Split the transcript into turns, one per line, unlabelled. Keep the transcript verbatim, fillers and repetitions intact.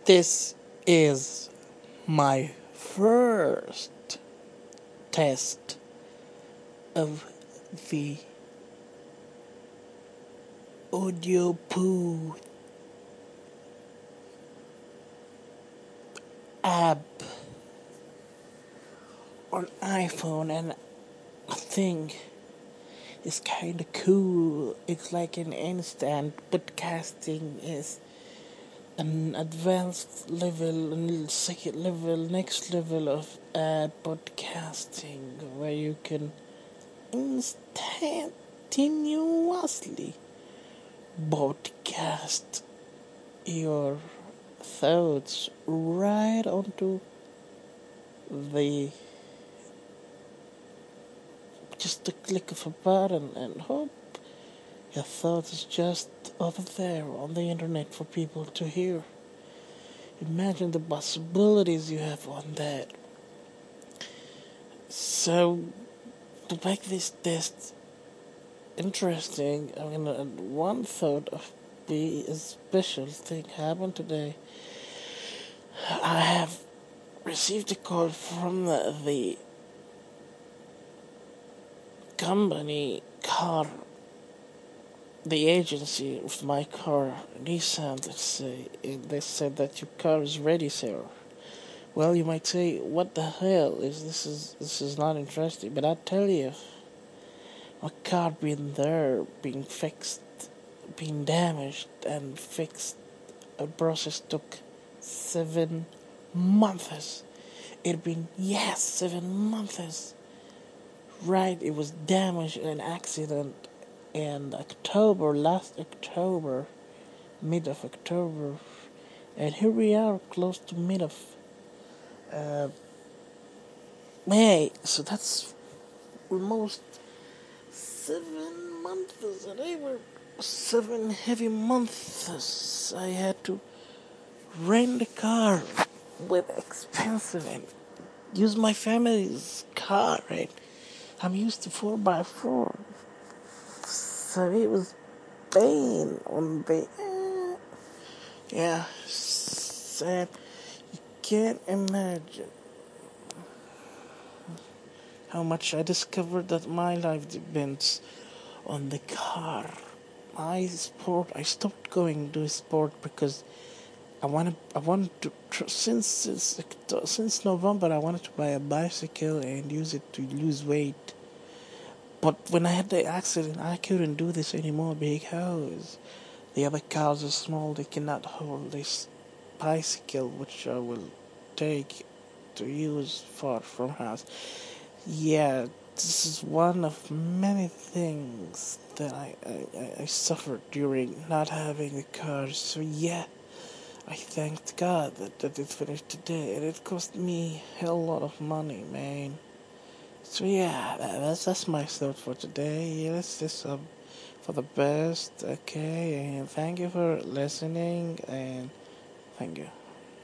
This is my first test of the audio poo app on iPhone, and I think it's kind of cool. It's like an instant podcasting is an advanced level, a second level, next level of uh, podcasting where you can instantaneously broadcast your thoughts right onto the just a click of a button, and hope your thoughts is just over there on the internet for people to hear. Imagine the possibilities you have on that. So, to make this test interesting, I'm gonna add one thought of the special thing happened today. I have received a call from the, the company car, the agency of my car, Nissan. Let's say they said that your car is ready, sir. Well, you might say, what the hell is this? Is this is not interesting? But I tell you, my car being there, being fixed, being damaged and fixed, a process took seven months. It'd been yes, seven months. Right, it was damaged in an accident in October, last October, mid of October, and here we are, close to mid of uh, May. So that's almost seven months, and they were seven heavy months. I had to rent a car with expensive and use my family's car, right? I'm used to four by four, so it was pain on the uh, yeah. Sad. You can't imagine how much I discovered that my life depends on the car. My sport, I stopped going to sport because I wanted, I wanted to, since, since, since November, I wanted to buy a bicycle and use it to lose weight. But when I had the accident, I couldn't do this anymore because the other cars are small, they cannot hold this bicycle, which I will take to use far from house. Yeah, this is one of many things that I, I, I suffered during not having a car. So yeah, I thanked God that, that it finished today, and it cost me a hell lot of money, man. So yeah, that, that's that's my thought for today. Yeah, let's just um for the best, okay? And thank you for listening, and thank you.